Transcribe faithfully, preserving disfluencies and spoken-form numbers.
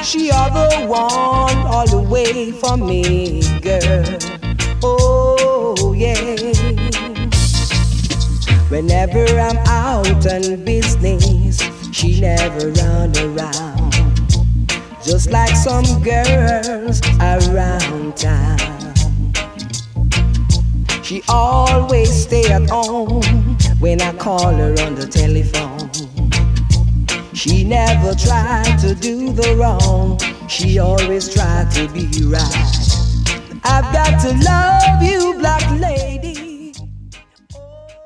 She are the one all the way for me, girl. Oh yeah. Whenever I'm out on business, she never run around, just like some girls around town. She always stay at home when I call her on the telephone. She never tried to do the wrong, she always tried to be right. I've got to love you, black lady.